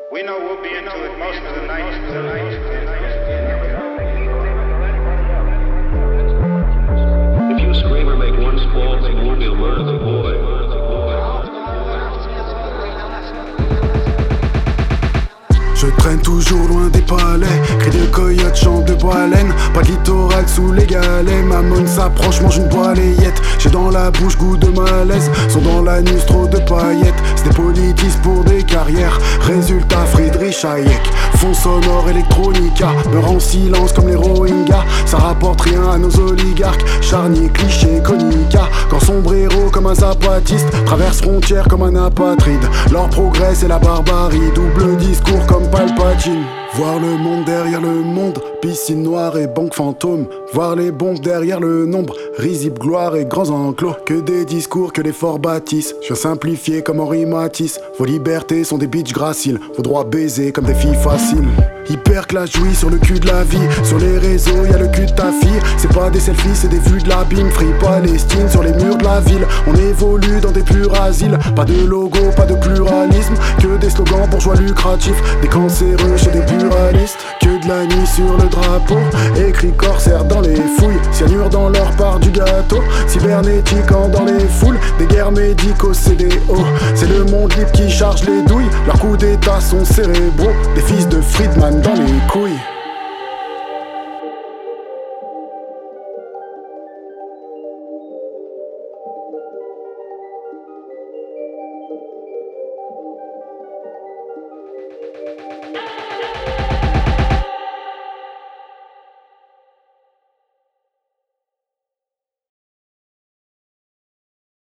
We know we'll be into it most of the night. If you scream or make one false move, you'll murder the boy. Je traîne toujours loin des palais, cris de coyote, chant de baleine. Pas de littoral sous les galets, ma mône s'approche, mange une balayette. J'ai dans la bouche goût de malaise, sont dans l'anus trop de paillettes. C'est des politis pour des carrières, résultat Friedrich Hayek. Fond sonore électronica, meurt en silence comme les Rohingyas. Ça rapporte rien à nos oligarques, charnier, cliché, conica. Quand sombrero comme un zapatiste, traverse frontières comme un apatride. Leur progrès c'est la barbarie, double discours comme Palpatine. Voir le monde derrière le monde, piscine noire et banque fantôme. Voir les bombes derrière le nombre, risible gloire et grands enclos. Que des discours, que les forts bâtissent. Je viens simplifier comme Henri Matisse. Vos libertés sont des bitches graciles, vos droits baisés comme des filles faciles. Hyper clash jouit sur le cul de la vie. Sur les réseaux y'a le cul de ta fille. C'est pas des selfies, c'est des vues de l'abîme. Free Palestine sur les murs de la ville. On évolue dans des purs asiles. Pas de logo, pas de pluralisme. Que des slogans bourgeois lucratifs. Des cancéreux chez des pluralistes. Que de la nuit sur le drapeau. Écrit corsaire dans les fouilles. Cyanure dans leur part du gâteau. Cybernétique dans les foules. Des guerres médicaux CDO. C'est le monde libre qui charge les douilles. Leurs coups d'état sont cérébraux. Des fils de Friedman dans les couilles.